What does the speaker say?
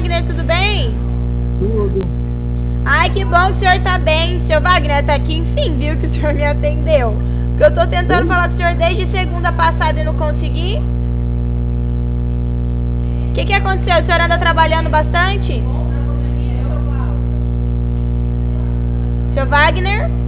Wagner, tudo bem? Tudo. Ai, que bom que o senhor tá bem. Seu Wagner, tá aqui, enfim, viu que o senhor me atendeu. Porque eu tô tentando falar com o senhor desde segunda passada e não consegui. O que aconteceu? O senhor anda trabalhando bastante? Seu Wagner?